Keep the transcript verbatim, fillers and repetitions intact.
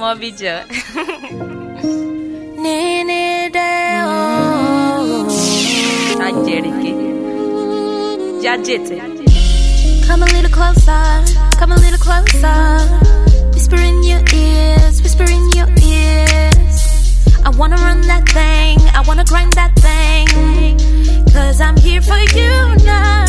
more video. Come a little closer, come a little closer. Whisper in your ears, whisper in your ears. I wanna run that thing, I wanna grind that thing. Cause I'm here for you now.